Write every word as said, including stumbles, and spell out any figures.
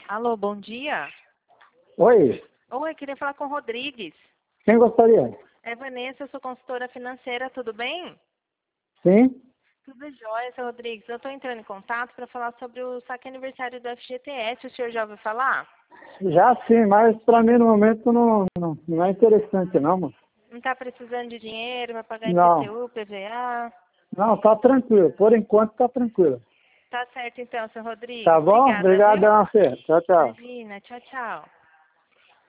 Alô, bom dia. Oi, Oi, queria falar com o Rodrigues. quem gostaria? É Vanessa, eu sou consultora financeira, tudo bem? Sim? Tudo jóia, seu Rodrigues. Eu estou entrando em contato para falar sobre o saque aniversário do F G T S. O senhor já ouviu falar? Já sim, mas para mim no momento não, não, não é interessante não, mano. Não está precisando de dinheiro para pagar Não, I P T U, P V A? não, tá tranquilo, por enquanto tá tranquilo. Tá certo então, seu Tá Rodrigues. bom? Obrigada, viu? Obrigadão, Fê. Tchau, tchau. Imagina, tchau, tchau.